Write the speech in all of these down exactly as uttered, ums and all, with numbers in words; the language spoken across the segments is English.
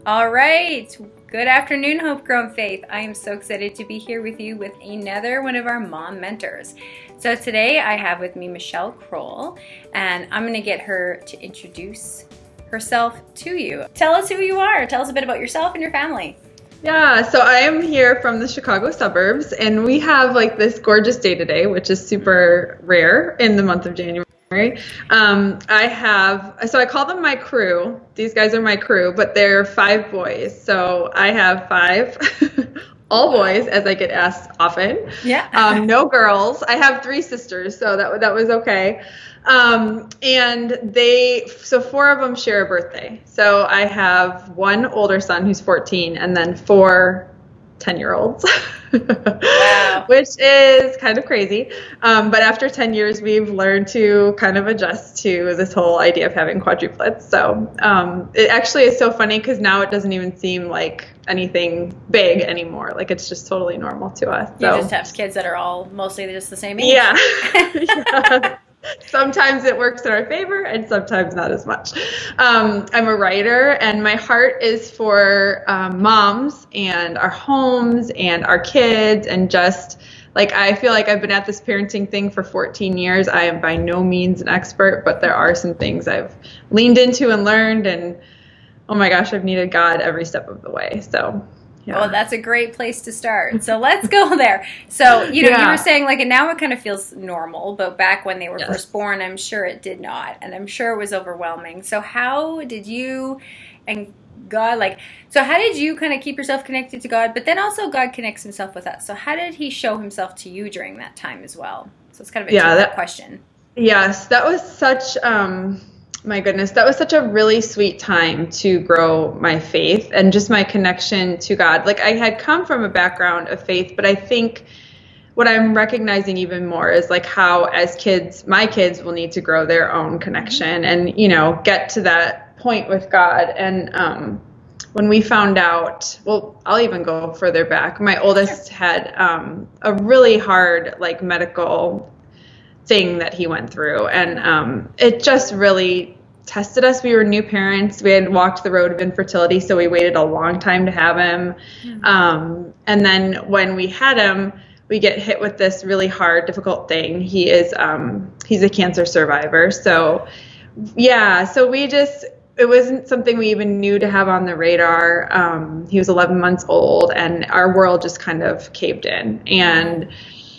All right. Good afternoon, Hope Grown Faith. I am so excited to be here with you with another one of our mom mentors. So today I have with me Michelle Kroll, and I'm going to get her to introduce herself to you. Tell us who you are. Tell us a bit about yourself and your family. Yeah, so I am here from the Chicago suburbs, and we have like this gorgeous day today, which is super rare in the month of January. Um, I have, so I call them my crew. These guys are my crew, but they're five boys. So I have five, all boys, as I get asked often. Yeah. Um, no girls. I have three sisters, so that that was okay. Um, and they, so four of them share a birthday. So I have one older son who's fourteen, and then four ten-year-olds. Wow. Which is kind of crazy. Um, but after ten years, we've learned to kind of adjust to this whole idea of having quadruplets. So um, it actually is so funny because now it doesn't even seem like anything big anymore. Like it's just totally normal to us. You So. just have kids that are all mostly just the same age. Yeah. Yeah. Sometimes it works in our favor and sometimes not as much. Um, I'm a writer, and my heart is for um, moms and our homes and our kids, and just like I feel like I've been at this parenting thing for fourteen years. I am by no means an expert, but there are some things I've leaned into and learned, and oh my gosh, I've needed God every step of the way. So yeah. Well, that's a great place to start. So let's go there. So, you know, Yeah. you were saying like, and now it kind of feels normal, but back when they were Yes. first born, I'm sure it did not. And I'm sure it was overwhelming. So how did you and God, like, so how did you kind of keep yourself connected to God? But then also God connects himself with us. So how did he show himself to you during that time as well? So it's kind of a Yeah, that question. Yes, that was such, um, my goodness, that was such a really sweet time to grow my faith and just my connection to God. Like I had come from a background of faith, but I think what I'm recognizing even more is like how as kids, my kids will need to grow their own connection and, you know, get to that point with God. And um, when we found out, well, I'll even go further back. My oldest had um, a really hard like medical thing that he went through, and um, it just really tested us. We were new parents. We had walked the road of infertility, so we waited a long time to have him. Mm-hmm. Um, and then when we had him, we get hit with this really hard, difficult thing. He is um, he's a cancer survivor. So yeah, so we just, it wasn't something we even knew to have on the radar. Um, he was eleven months old, and our world just kind of caved in. And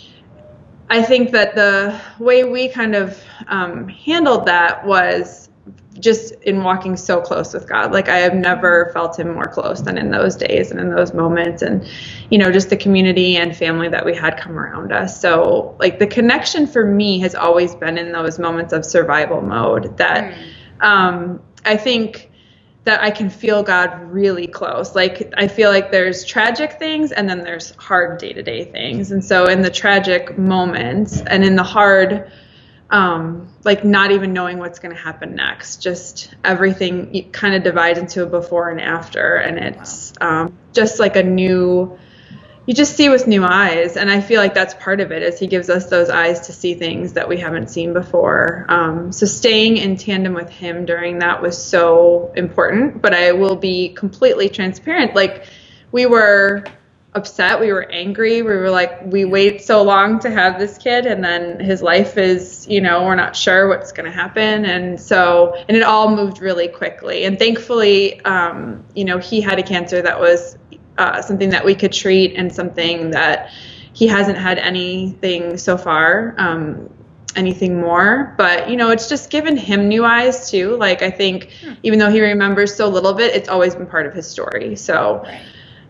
I think that the way we kind of um, handled that was just in walking so close with God. Like I have never felt him more close than in those days and in those moments, and, you know, just the community and family that we had come around us. So like the connection for me has always been in those moments of survival mode that mm. um, I think that I can feel God really close. Like I feel like there's tragic things and then there's hard day-to-day things. And so in the tragic moments and in the hard um, like not even knowing what's going to happen next, just everything kind of divides into a before and after. And it's um, just like a new, you just see with new eyes. And I feel like that's part of it, is he gives us those eyes to see things that we haven't seen before. Um, so staying in tandem with him during that was so important. But I will be completely transparent. Like we were upset, we were angry, we were like, we wait so long to have this kid, and then his life is, you know, we're not sure what's going to happen. And so, and it all moved really quickly. And thankfully, um, you know, he had a cancer that was uh, something that we could treat, and something that he hasn't had anything so far, um, anything more. But, you know, it's just given him new eyes too. Like, I think hmm. even though he remembers so little bit, it's always been part of his story. So, right.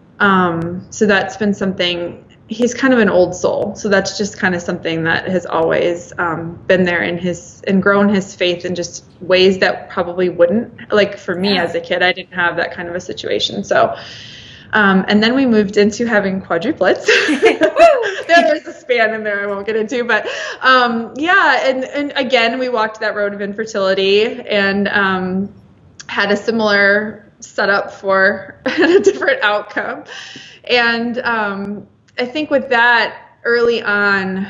Um, so that's been something, he's kind of an old soul. So that's just kind of something that has always, um, been there in his, and grown his faith in just ways that probably wouldn't, like for me yeah. as a kid, I didn't have that kind of a situation. So, um, and then we moved into having quadruplets. There's a span in there I won't get into, but, um, yeah. And, and again, we walked that road of infertility, and, um, had a similar set up for a different outcome. And um, I think with that early on,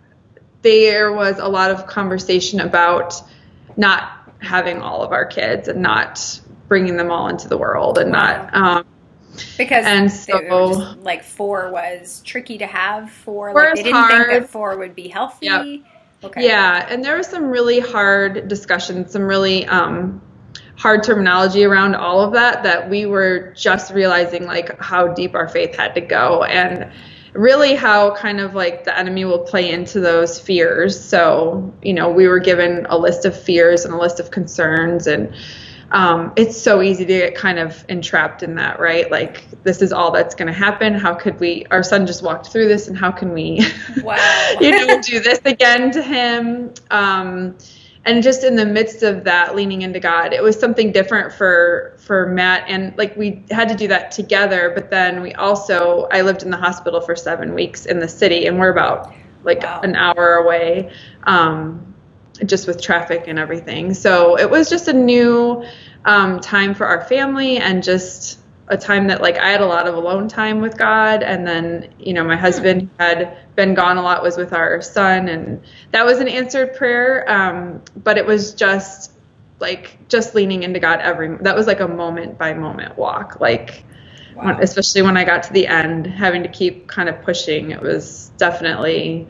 there was a lot of conversation about not having all of our kids and not bringing them all into the world and Wow. not, um, Because and they were so just, like four was tricky to have. Four, four like they is didn't think hard. that four would be healthy. Yep. Okay. Yeah, and there was some really hard discussions, some really um, hard terminology around all of that, that we were just realizing like how deep our faith had to go, and really how kind of like the enemy will play into those fears. So, you know, we were given a list of fears and a list of concerns, and um, it's so easy to get kind of entrapped in that, right? Like, this is all that's going to happen. How could we, our son just walked through this, and how can we, Wow. you know, do this again to him? Um, and just in the midst of that, leaning into God, it was something different for, for Matt. And like, we had to do that together, but then we also, I lived in the hospital for seven weeks in the city, and we're about like Wow. an hour away. Um, just with traffic and everything. So it was just a new um, time for our family, and just a time that like I had a lot of alone time with God. And then, you know, my husband had been gone a lot, was with our son, and that was an answered prayer. Um, but it was just like, just leaning into God every, that was like a moment by moment walk. Like, Wow. when, especially when I got to the end, having to keep kind of pushing, it was definitely,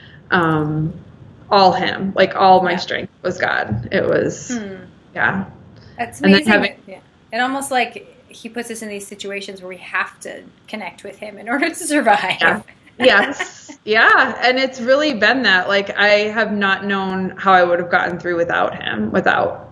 um, all him, like all my Yeah. strength was God. It was, Hmm. yeah. That's And then amazing. having- yeah. It almost like he puts us in these situations where we have to connect with him in order to survive. Yeah. Yes. Yeah. And it's really been that, like, I have not known how I would have gotten through without him, without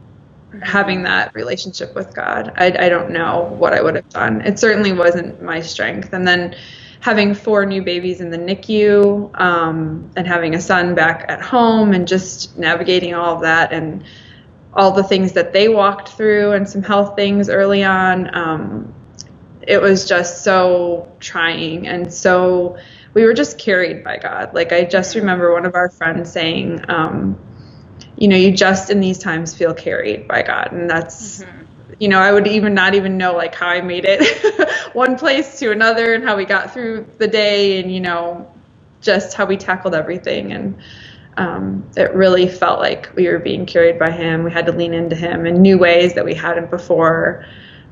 having that relationship with God. I, I don't know what I would have done. It certainly wasn't my strength. And then having four new babies in the N I C U, um, and having a son back at home, and just navigating all of that, and all the things that they walked through, and some health things early on. Um, it was just so trying, and so we were just carried by God. Like, I just remember one of our friends saying, um, you know, you just in these times feel carried by God. And that's, Mm-hmm. you know, I would even not even know like how I made it one place to another, and how we got through the day, and, you know, just how we tackled everything. And um, it really felt like we were being carried by him. We had to lean into him in new ways that we hadn't before.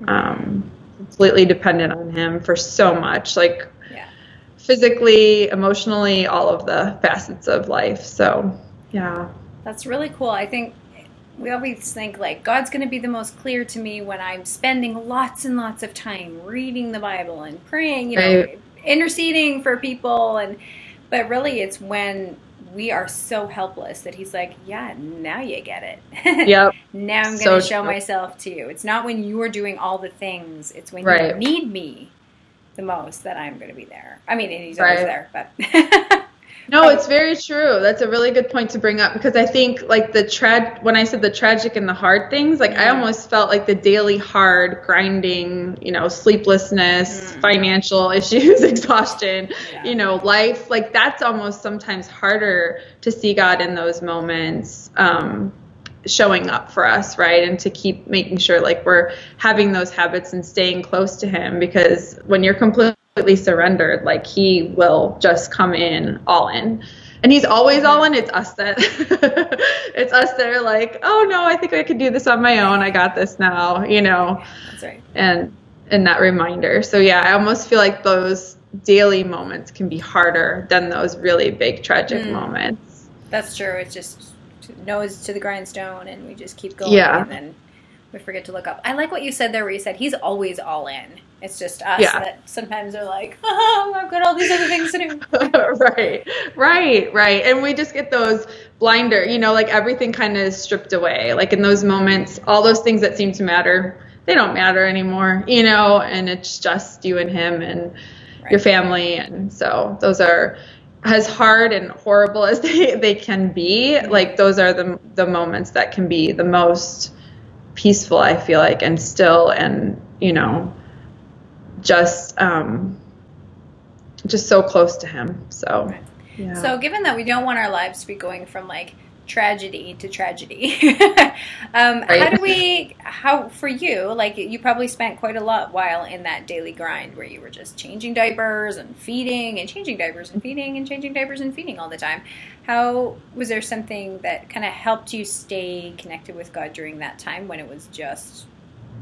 Um, completely dependent on him for so much, like Yeah. physically, emotionally, all of the facets of life. So, yeah. That's really cool. I think we always think like God's going to be the most clear to me when I'm spending lots and lots of time reading the Bible and praying, you know, Right. interceding for people. And but really, it's when we are so helpless that He's like, yeah, now you get it. Yep. Now I'm So going to show true. myself to you. It's not when you're doing all the things. It's when Right. you need me the most that I'm going to be there. I mean, and He's always Right. there, but No, it's very true. That's a really good point to bring up, because I think like the tra- when I said the tragic and the hard things, like I Mm. almost felt like the daily hard grinding, you know, sleeplessness, Mm. financial issues, exhaustion, Yeah. you know, life, like that's almost sometimes harder to see God in those moments, um, showing up for us, right? And to keep making sure like we're having those habits and staying close to him, because when you're completely surrendered, like he will just come in all in, and he's always all in. It's us that it's us that are like, oh no, I think I could do this on my own, I got this now, you know. That's right. and and that reminder. So yeah, I almost feel like those daily moments can be harder than those really big tragic Mm. moments. That's true. It's just nose to the grindstone, and we just keep going, Yeah. and then we forget to look up. I like what you said there, where you said he's always all in. It's just us Yeah. that sometimes are like, oh, I've got all these other things to do. Right, right, right. And we just get those blinder, you know, like everything kind of is stripped away. Like in those moments, all those things that seem to matter, they don't matter anymore, you know, and it's just you and him and your Right. family. And so those are as hard and horrible as they, they can be. Like those are the the moments that can be the most peaceful, I feel like, and still, and, you know, just um, just so close to him. So, Right. yeah. So, given that we don't want our lives to be going from like tragedy to tragedy, um, Right. how do we? How for you? Like you probably spent quite a lot while in that daily grind where you were just changing diapers and feeding and changing diapers and feeding and changing diapers and feeding all the time. How was there something that kind of helped you stay connected with God during that time when it was just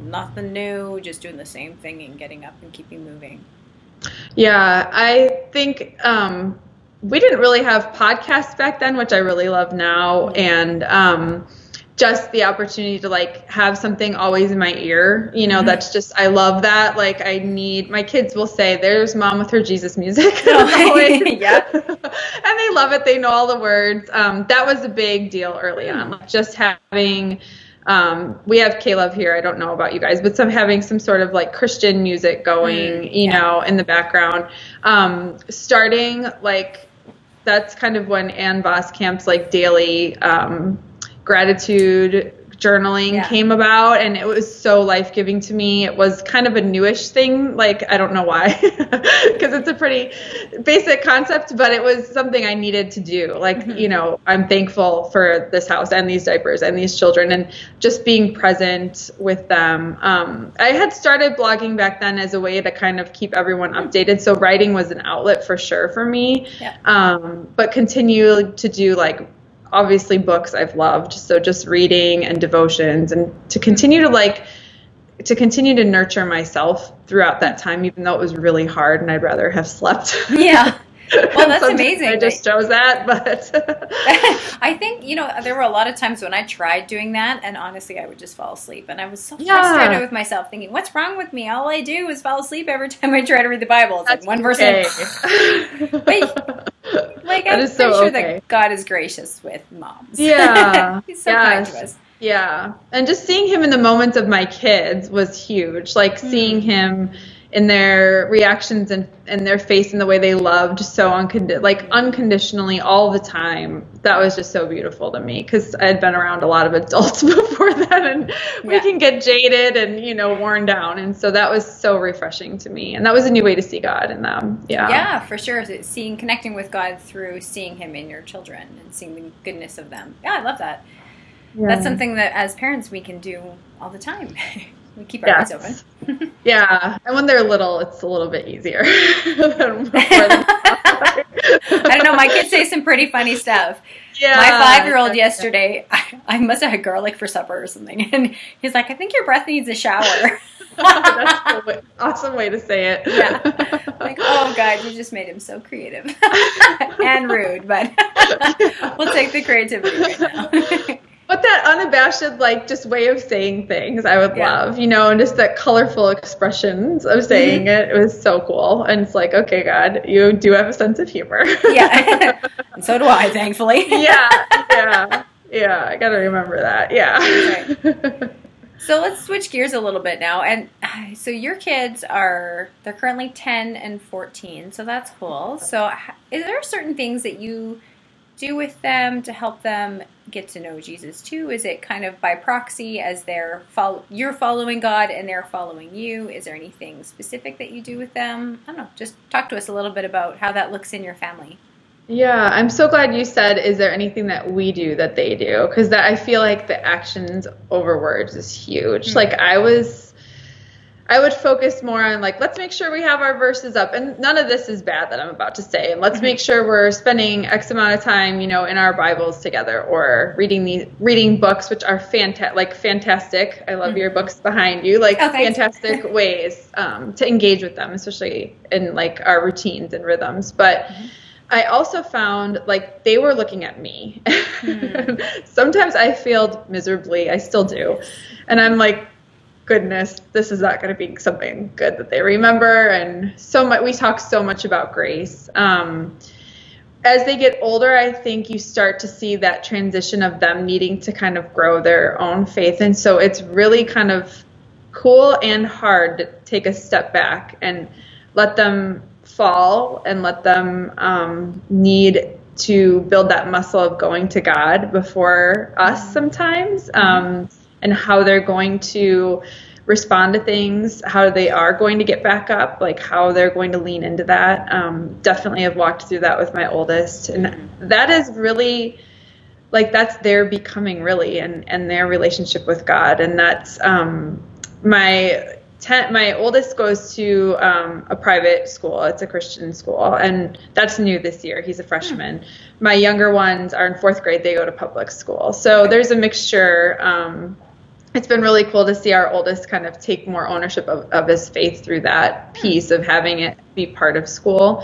nothing new, just doing the same thing and getting up and keeping moving? Yeah, I think um, we didn't really have podcasts back then, which I really love now. Mm-hmm. And um, just the opportunity to like have something always in my ear, you know, mm-hmm. that's just, I love that. Like I need, my kids will say, there's mom with her Jesus music. Oh, yeah. And they love it. They know all the words. Um, that was a big deal early on, like just having, um, we have Caleb here. I don't know about you guys, but some having some sort of like Christian music going, mm, you yeah. know, in the background, um, starting like, that's kind of when Ann Voskamp's like daily, um, gratitude journaling yeah. came about, and it was so life-giving to me. It was kind of a newish thing, like I don't know why, because it's a pretty basic concept, but it was something I needed to do. Like, mm-hmm. you know, I'm thankful for this house and these diapers and these children, and just being present with them. Um, I had started blogging back then as a way to kind of keep everyone updated, so writing was an outlet for sure for me, yeah. um, but continue to do like obviously books I've loved. So just reading and devotions, and to continue to like, to continue to nurture myself throughout that time, even though it was really hard and I'd rather have slept. Yeah. Well, that's amazing. I just chose that, but I think, you know, there were a lot of times when I tried doing that, and honestly, I would just fall asleep. And I was so yeah. frustrated with myself, thinking, what's wrong with me? All I do is fall asleep every time I try to read the Bible. It's that's like one okay. verse. But, like, I'm pretty so sure okay. that God is gracious with moms. Yeah. He's so yes. kind to us. Yeah. And just seeing him in the moments of my kids was huge. Like mm. seeing him in their reactions and, and their face and the way they loved so uncondi- like unconditionally all the time. That was just so beautiful to me, because I had been around a lot of adults before that, and yeah. we can get jaded and, you know, worn down. And so that was so refreshing to me. And that was a new way to see God in them. Yeah. Yeah, for sure. Seeing, connecting with God through seeing him in your children and seeing the goodness of them. Yeah, I love that. Yeah. That's something that as parents we can do all the time. We keep our yes. eyes open. Yeah. And when they're little, it's a little bit easier. than I don't know. My kids say some pretty funny stuff. Yeah. My five-year-old yesterday, I, I must have had garlic for supper or something. And he's like, I think your breath needs a shower. That's an awesome way to say it. Yeah. Like, oh, God, you just made him so creative. And rude, but we'll take the creativity right now. But that unabashed, like, just way of saying things I would yeah. love, you know, and just that colorful expressions of saying mm-hmm. it. It was so cool. And it's like, okay, God, you do have a sense of humor. Yeah. And so do I, thankfully. Yeah. Yeah. Yeah. I got to remember that. Yeah. Okay. So let's switch gears a little bit now. And so your kids are, they're currently ten and fourteen. So that's cool. So is there certain things that you do with them to help them get to know Jesus too? Is it kind of by proxy as they're follow, you're following God and they're following you? Is there anything specific that you do with them? I don't know. Just talk to us a little bit about how that looks in your family. Yeah, I'm so glad you said, is there anything that we do that they do? Because that I feel like the actions over words is huge. Mm-hmm. Like I was, I would focus more on like, let's make sure we have our verses up. And none of this is bad that I'm about to say. And let's mm-hmm. make sure we're spending X amount of time, you know, in our Bibles together, or reading these, reading books, which are fantastic, like fantastic. I love mm-hmm. your books behind you, like oh, fantastic ways um, to engage with them, especially in like our routines and rhythms. But mm-hmm. I also found like they were looking at me. Mm. Sometimes I failed miserably. I still do. And I'm like, goodness, this is not going to be something good that they remember. And so much, we talk so much about grace. Um, as they get older, I think you start to see that transition of them needing to kind of grow their own faith. And so it's really kind of cool and hard to take a step back and let them fall and let them um, need to build that muscle of going to God before us sometimes, um, and how they're going to respond to things, how they are going to get back up, like how they're going to lean into that. Um, definitely have walked through that with my oldest. And that is really, like, that's their becoming really, and, and their relationship with God. And that's um, my... Ten, my oldest goes to um, a private school. It's a Christian school, and that's new this year. He's a freshman. My younger ones are in fourth grade. They go to public school. So there's a mixture um, it's been really cool to see our oldest kind of take more ownership of, of his faith through that piece of having it be part of school.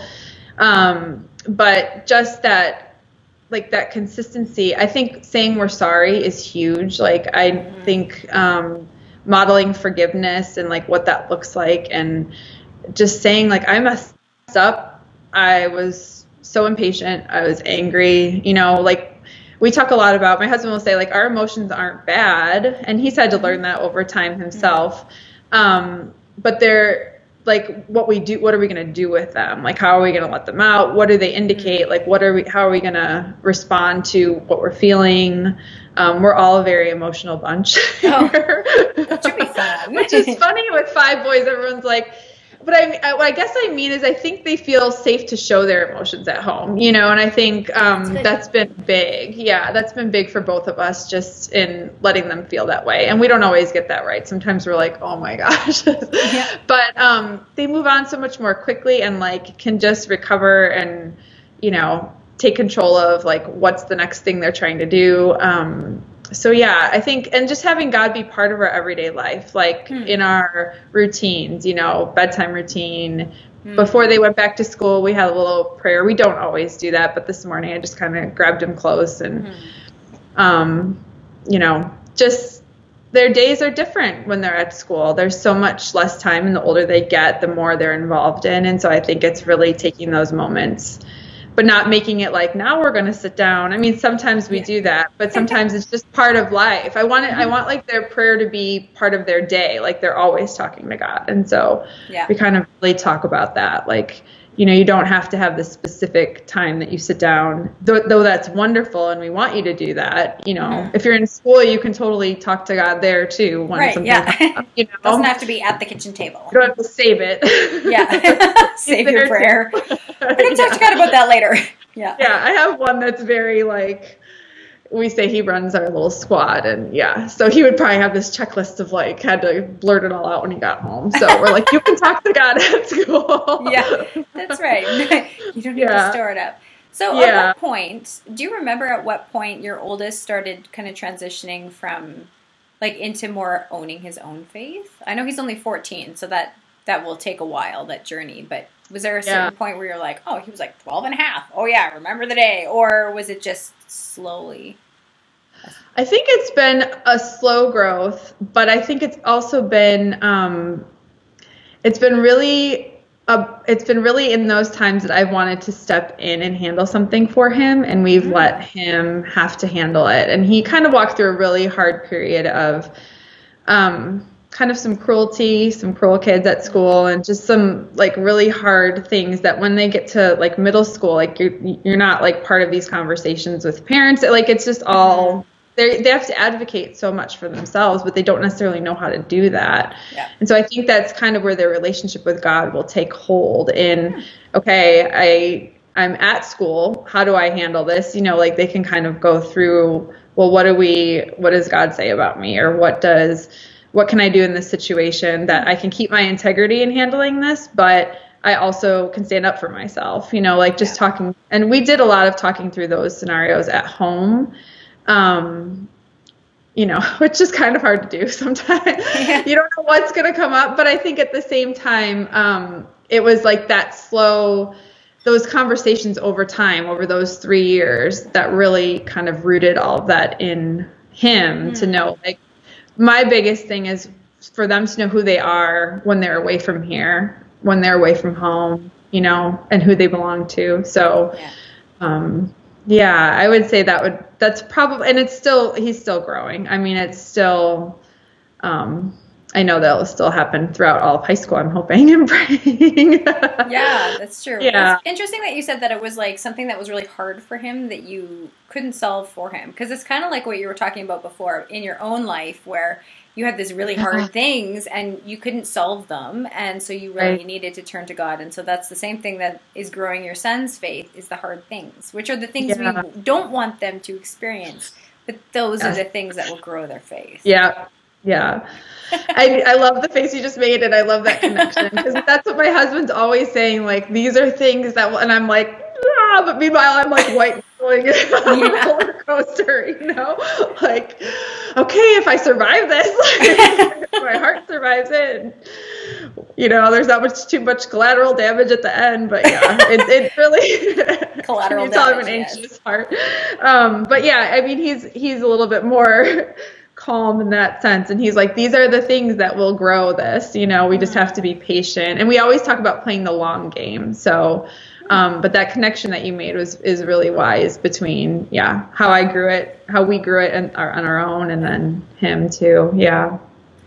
Um, but just that, like that consistency, I think saying we're sorry is huge. Like I mm-hmm. think um, modeling forgiveness and like what that looks like, and just saying like I messed up. I was so impatient. I was angry, you know, like we talk a lot about, my husband will say like our emotions aren't bad, and he's had to learn that over time himself. Um, but they're like, what we do, what are we going to do with them? Like, how are we going to let them out? What do they indicate? Like, what are we, how are we going to respond to what we're feeling? Um, we're all a very emotional bunch. Oh, that should be fun. Which is funny with five boys. Everyone's like, but I, I, what I guess I mean is I think they feel safe to show their emotions at home, you know, and I think um, that's, that's been big. Yeah, that's been big for both of us, just in letting them feel that way. And we don't always get that right. Sometimes we're like, oh my gosh. Yeah. But um, they move on so much more quickly and like can just recover and, you know, take control of like what's the next thing they're trying to do. Um, So yeah, I think, and just having God be part of our everyday life, like hmm. in our routines, you know, bedtime routine. Hmm. Before they went back to school, we had a little prayer. We don't always do that, but this morning I just kind of grabbed him close and, hmm. um, you know, just their days are different when they're at school. There's so much less time, and the older they get, the more they're involved in. And so I think it's really taking those moments, but not making it like, now we're going to sit down. I mean, sometimes we do that, but sometimes it's just part of life. I want it, I want like their prayer to be part of their day. Like they're always talking to God. And so yeah. we kind of really talk about that. Like, you know, you don't have to have this specific time that you sit down, though, though that's wonderful. And we want you to do that. You know, mm-hmm. if you're in school, you can totally talk to God there too. When right. something Yeah. comes up, you know? Doesn't have to be at the kitchen table. You don't have to save it. Yeah. Save your prayer. We're going to talk to God about that later. Yeah. Yeah. I have one that's very like, we say he runs our little squad, and yeah, so he would probably have this checklist of like, had to blurt it all out when he got home. So we're like, you can talk to God at school. Yeah, that's right. You don't need yeah. to store it up. So yeah. at what point, do you remember at what point your oldest started kind of transitioning from like into more owning his own faith? I know he's only fourteen, so that, that will take a while, that journey, but was there a certain yeah. point where you're like, oh, he was like twelve and a half. Oh yeah, remember the day. Or was it just slowly? I think it's been a slow growth, but I think it's also been, um, it's been really, uh, it's been really in those times that I've wanted to step in and handle something for him, and we've mm-hmm. let him have to handle it. And he kind of walked through a really hard period of, um, kind of some cruelty, some cruel kids at school, and just some like really hard things that when they get to like middle school, like you're, you're not like part of these conversations with parents. Like it's just all, they they have to advocate so much for themselves, but they don't necessarily know how to do that. Yeah. And so I think that's kind of where their relationship with God will take hold in, okay, I, I'm at school. How do I handle this? You know, like they can kind of go through, well, what do we, what does God say about me? Or what does, what can I do in this situation that I can keep my integrity in handling this, but I also can stand up for myself, you know, like just yeah. talking. And we did a lot of talking through those scenarios at home, um, you know, which is kind of hard to do sometimes. Yeah. You don't know what's going to come up. But I think at the same time, um, it was like that slow, those conversations over time, over those three years that really kind of rooted all of that in him mm-hmm. to know, like, my biggest thing is for them to know who they are when they're away from here, when they're away from home, you know, and who they belong to. So, yeah, um, yeah I would say that would, that's probably, and it's still, he's still growing. I mean, it's still, um, I know that'll still happen throughout all of high school, I'm hoping and praying. Yeah, that's true. Yeah. It's interesting that you said that it was like something that was really hard for him that you couldn't solve for him. Because it's kind of like what you were talking about before in your own life where you had these really hard uh-huh. things and you couldn't solve them. And so you really right. needed to turn to God. And so that's the same thing that is growing your son's faith is the hard things, which are the things yeah. we don't want them to experience. But those yeah. are the things that will grow their faith. Yeah. Yeah. I, I love the face you just made, and I love that connection because that's what my husband's always saying. Like, these are things that, will, and I'm like, ah, but meanwhile, I'm like white like on a roller coaster, you know, like, okay, if I survive this, like, if my heart survives it, you know, there's not much too much collateral damage at the end, but yeah, it, it really collateral you tell damage. him an anxious Yes. heart. Um, but yeah, I mean, he's he's a little bit more calm in that sense, and he's like, these are the things that will grow this. You know, we just have to be patient, and we always talk about playing the long game. So. Um, but that connection that you made was is really wise between, yeah, how I grew it, how we grew it and, on our own, and then him too. Yeah.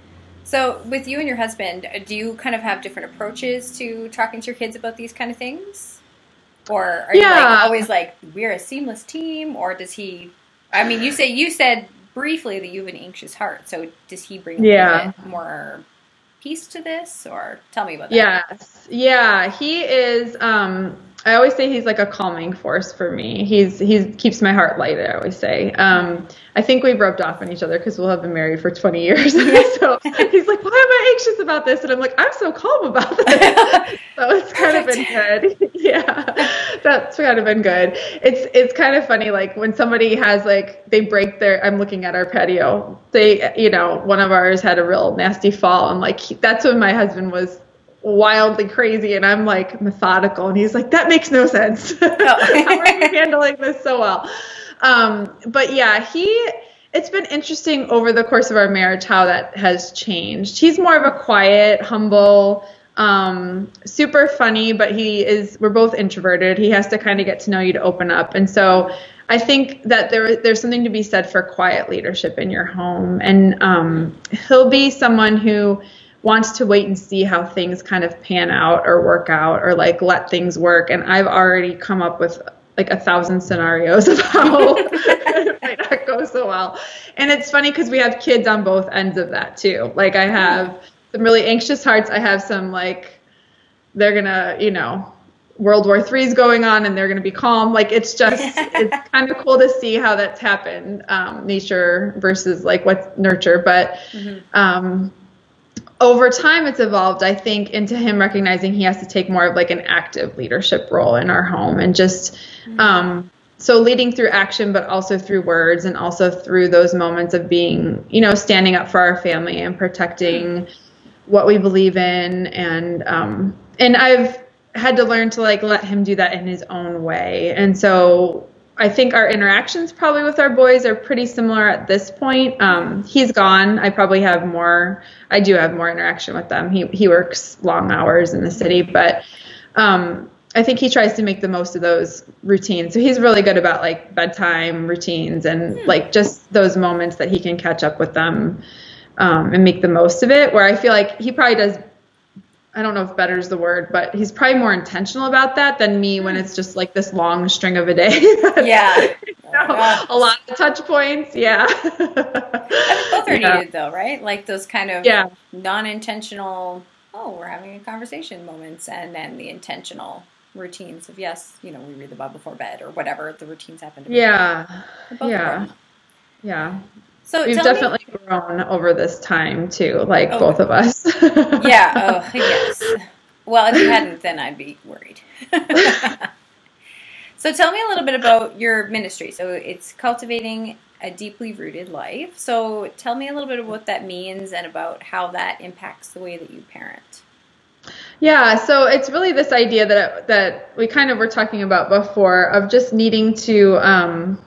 So with you and your husband, do you kind of have different approaches to talking to your kids about these kind of things? Or are you Yeah. like always like, we're a seamless team? Or does he, I mean, you say, you said briefly that you have an anxious heart. So does he bring a Yeah. little bit more peace to this? Or tell me about that. Yes. Yeah. He is, um, I always say he's like a calming force for me. He's he keeps my heart light, I always say. Um, I think we've rubbed off on each other because we'll have been married for twenty years. So he's like, why am I anxious about this? And I'm like, I'm so calm about this. So it's kind of been good. Yeah, that's kind of been good. It's it's kind of funny, like when somebody has like, they break their, I'm looking at our patio. They, you know, one of ours had a real nasty fall. And like, he, that's when my husband was wildly crazy, and I'm like methodical, and he's like, that makes no sense. Oh. How are you handling this so well? Um, but yeah, he, it's been interesting over the course of our marriage how that has changed. He's more of a quiet, humble, um, super funny, but he is, we're both introverted. He has to kind of get to know you to open up. And so I think that there, there's something to be said for quiet leadership in your home. And um, he'll be someone who wants to wait and see how things kind of pan out or work out or like let things work. And I've already come up with like a thousand scenarios of how it might not go so well. And it's funny because we have kids on both ends of that too. Like I have some really anxious hearts. I have some like, they're gonna, you know, World War Three is going on and they're going to be calm. Like it's just, it's kind of cool to see how that's happened. Um, nature versus like what's nurture. But, mm-hmm. um, over time, it's evolved, I think, into him recognizing he has to take more of like an active leadership role in our home and just, mm-hmm. um, so leading through action, but also through words and also through those moments of being, you know, standing up for our family and protecting mm-hmm. what we believe in. And, um, and I've had to learn to like let him do that in his own way. And so I think our interactions probably with our boys are pretty similar at this point. Um, he's gone. I probably have more, I do have more interaction with them. He he works long hours in the city, but um, I think he tries to make the most of those routines. So he's really good about like bedtime routines and hmm. like just those moments that he can catch up with them um, and make the most of it, where I feel like he probably does, I don't know if better is the word, but he's probably more intentional about that than me when it's just like this long string of a day. Yeah. you know, a lot of touch points. Yeah. I think both are yeah. needed though, right? Like those kind of yeah. non-intentional, oh, we're having a conversation moments, and then the intentional routines of, yes, you know, we read the Bible before bed or whatever the routines happen to be. Yeah. Yeah. Important. Yeah. So we've definitely me, grown over this time too, like oh, both of us. Yeah. Oh, yes. Well, if you hadn't, then I'd be worried. So tell me a little bit about your ministry. So it's cultivating a deeply rooted life. So tell me a little bit of what that means and about how that impacts the way that you parent. Yeah, so it's really this idea that that we kind of were talking about before of just needing to. Um,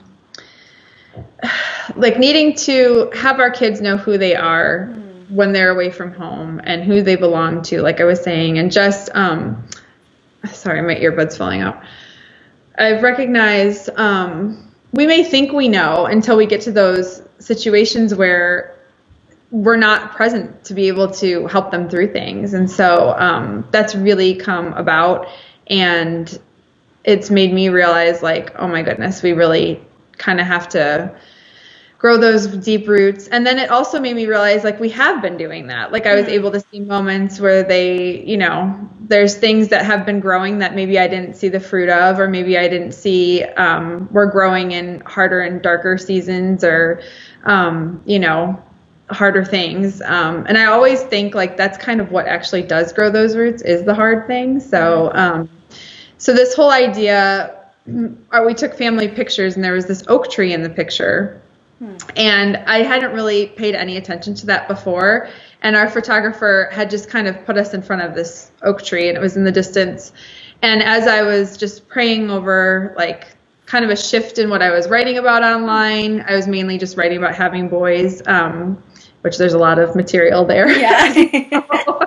like needing to have our kids know who they are mm. when they're away from home and who they belong to, like I was saying, and just, um, sorry, my earbud's falling out. I've recognized, um, we may think we know until we get to those situations where we're not present to be able to help them through things. And so, um, that's really come about, and it's made me realize like, oh my goodness, we really kind of have to grow those deep roots. And then it also made me realize like we have been doing that. Like I was able to see moments where they, you know, there's things that have been growing that maybe I didn't see the fruit of, or maybe I didn't see um, we're growing in harder and darker seasons, or, um, you know, harder things. Um, and I always think like that's kind of what actually does grow those roots is the hard things. So, um, so this whole idea uh, we took family pictures, and there was this oak tree in the picture. Hmm. And I hadn't really paid any attention to that before. And our photographer had just kind of put us in front of this oak tree, and it was in the distance. And as I was just praying over, like, kind of a shift in what I was writing about online, I was mainly just writing about having boys, um, which there's a lot of material there. Yeah.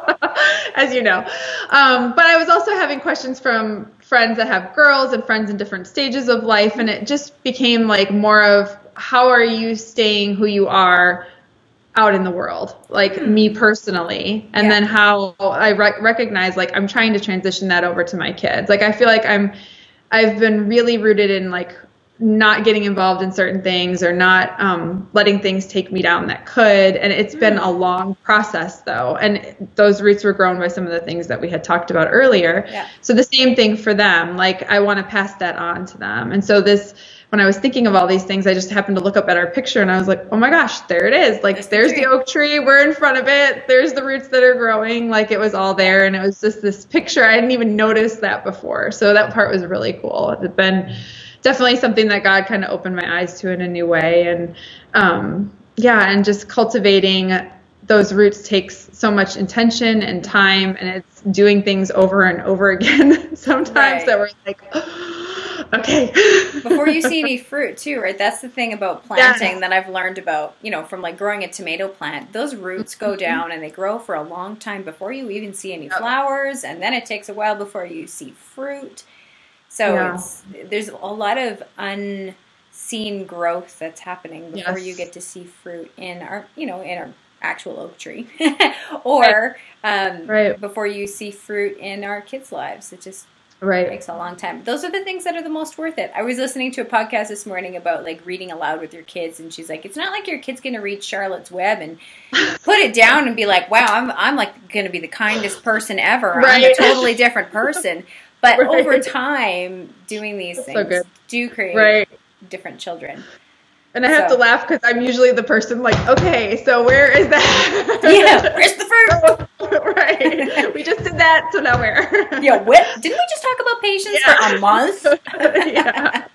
As you know. Um, but I was also having questions from friends that have girls and friends in different stages of life. And it just became like more of, how are you staying who you are out in the world, like mm. me personally? And yeah. then how I re- recognize, like, I'm trying to transition that over to my kids. Like, I feel like I'm, I've been really rooted in, like, not getting involved in certain things, or not um, letting things take me down that could. And it's mm. been a long process, though. And those roots were grown by some of the things that we had talked about earlier. Yeah. So the same thing for them. Like, I want to pass that on to them. And so this, when I was thinking of all these things, I just happened to look up at our picture, and I was like, oh my gosh, there it is. Like, there's, there's the, the oak tree. We're in front of it. There's the roots that are growing. Like, it was all there. And it was just this picture. I hadn't even noticed that before. So that part was really cool. It had been definitely something that God kind of opened my eyes to in a new way. And um, yeah, and just cultivating those roots takes so much intention and time, and it's doing things over and over again sometimes right. that we're like, oh, okay. Before you see any fruit too, right? That's the thing about planting yeah. that I've learned about, you know, from like growing a tomato plant. Those roots go down and they grow for a long time before you even see any yep. flowers, and then it takes a while before you see fruit. So yeah. it's, there's a lot of unseen growth that's happening before yes. you get to see fruit in our, you know, in our actual oak tree, or right. Um, right. before you see fruit in our kids' lives. It just right. takes a long time. Those are the things that are the most worth it. I was listening to a podcast this morning about like reading aloud with your kids, and she's like, it's not like your kid's going to read Charlotte's Web and put it down and be like, wow, I'm I'm like going to be the kindest person ever. Right. I'm a totally different person. But right. over time, doing these That's things so do create right. different children. And I have so. to laugh because I'm usually the person like, okay, so where is that? Yeah, where's the fruit? Right. We just did that, so now where? Yeah, what? Didn't we just talk about patience yeah. for a month? yeah.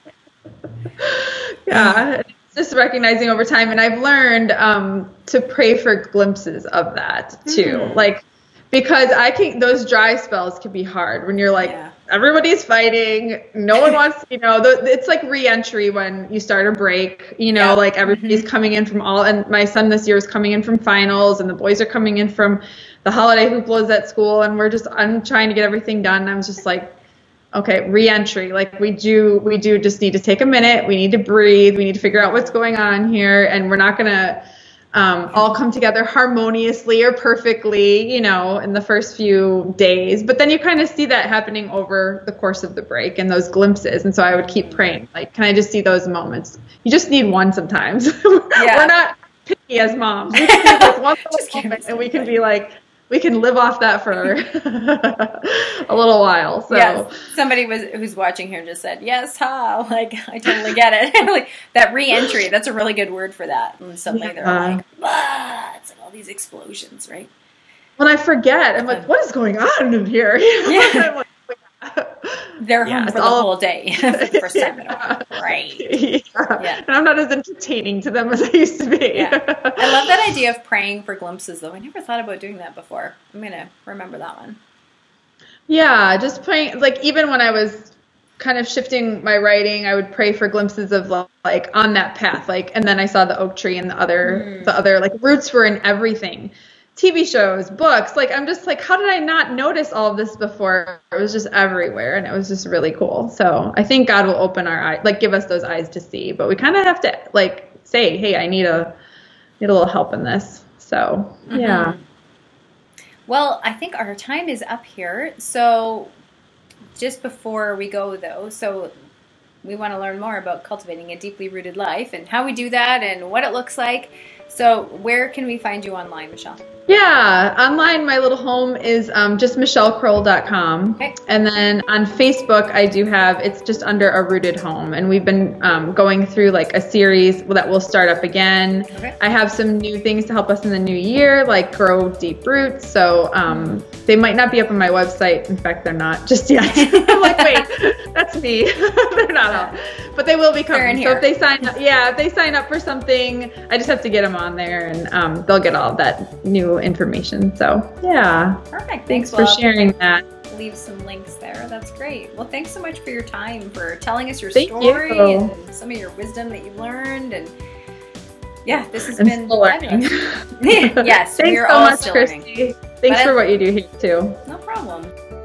Yeah. It's just recognizing over time. And I've learned um, to pray for glimpses of that, too. Mm-hmm. Like, because I can, those dry spells can be hard when you're like, yeah. everybody's fighting. No one wants, you know, the, it's like re-entry when you start a break, you know, yeah. like everybody's mm-hmm. coming in from all, and my son this year is coming in from finals, and the boys are coming in from the holiday hooplas at school. And we're just, I'm trying to get everything done. I'm just like, okay, re-entry. Like we do, we do just need to take a minute. We need to breathe. We need to figure out what's going on here. And we're not going to, Um, all come together harmoniously or perfectly, you know, in the first few days. But then you kind of see that happening over the course of the break and those glimpses. And so I would keep praying, like, can I just see those moments? You just need one sometimes. Yeah. We're not picky as moms. We can see this one moment and we can be like, we can live off that for a little while. So yes. Somebody was who's watching here just said, yes, ha. Like, I totally get it. Like that re-entry, that's a really good word for that. And suddenly yeah. they're like, ah, it's like all these explosions, right? When I forget, I'm like, what is going on in here? Yeah. Like, they're yeah, home for the all, whole day for the first time in a while. Right. Yeah. yeah. And I'm not as entertaining to them as I used to be. Yeah. I love that idea of praying for glimpses, though. I never thought about doing that before. I'm going to remember that one. Yeah, just praying. Like, even when I was kind of shifting my writing, I would pray for glimpses of, like, on that path. Like, and then I saw the oak tree and the other, mm. the other, like, roots were in everything. T V shows, books, like I'm just like, how did I not notice all of this before? It was just everywhere, and it was just really cool. So I think God will open our eyes, like give us those eyes to see, but we kind of have to like say, hey, I need a need a little help in this. So mm-hmm. yeah. Well, I think our time is up here. So just before we go though, so we want to learn more about cultivating a deeply rooted life and how we do that and what it looks like. So where can we find you online, Michelle? Yeah, online, my little home is um, just michelle kroll dot com. Okay. And then on Facebook, I do have, it's just under A Rooted Home. And we've been um, going through like a series that will start up again. Okay. I have some new things to help us in the new year, like grow deep roots. So um, they might not be up on my website. In fact, they're not just yet. I'm like, wait, that's me. They're not up. But they will be coming. So if they sign up, yeah, if they sign up for something, I just have to get them on there and um, they'll get all that new information. So yeah. Perfect. Thanks, Thanks for well, sharing that. Leave some links there. That's great. Well, thanks so much for your time, for telling us your Thank story you. and some of your wisdom that you've learned. And yeah, this has I'm been still learning. yes, Thanks we're so all much, still Christy. learning. Thanks But for I- what you do here too. No problem.